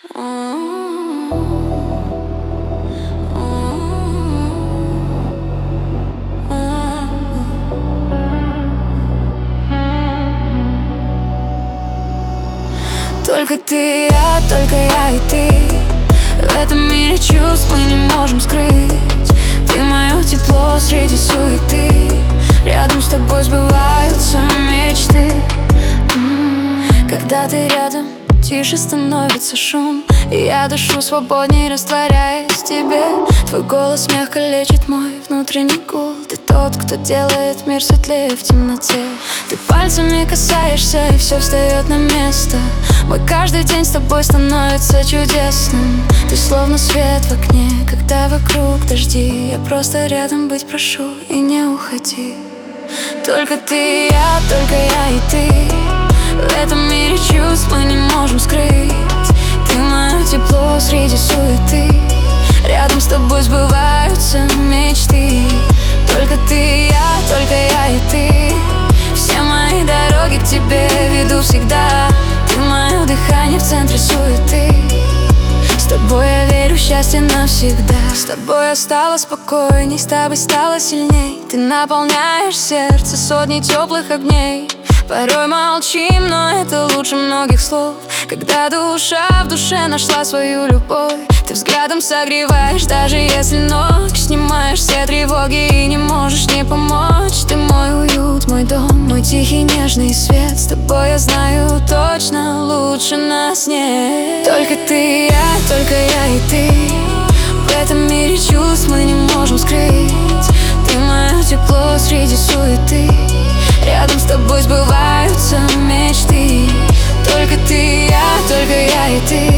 Только ты, только я и ты. В этом мире чувств мы не можем скрыть. Ты мое тепло среди суеты. Рядом с тобой сбываются мечты. Когда ты рядом, тише становится шум, и я дышу свободней, растворяясь в тебе. Твой голос мягко лечит мой внутренний гул. Ты тот, кто делает мир светлее в темноте. Ты пальцами касаешься, и все встает на место. Мой каждый день с тобой становится чудесным. Ты словно свет в окне, когда вокруг дожди. Я просто рядом быть прошу, и не уходи. Только ты, только я и ты. В этом мире чувств мы не можем скрыть. Ты мое тепло среди суеты. Рядом с тобой сбываются мечты. Только ты, только я и ты. Все мои дороги к тебе веду всегда. Ты мое дыхание в центре суеты. С тобой я верю в счастье навсегда. С тобой я стала спокойней, с тобой стала сильней. Ты наполняешь сердце сотней теплых огней. Порой молчим, но это лучше многих слов. Когда душа в душе нашла свою любовь. Ты взглядом согреваешь, даже если ночь. Снимаешь все тревоги и не можешь не помочь. Ты мой уют, мой дом, мой тихий нежный свет. С тобой я знаю точно, лучше нас нет. Только ты, только я и ты. В этом мире чувств мы не можем скрыть. Ты мое тепло среди суеты. Рядом с тобой сбываются мечты. Только ты, только я и ты.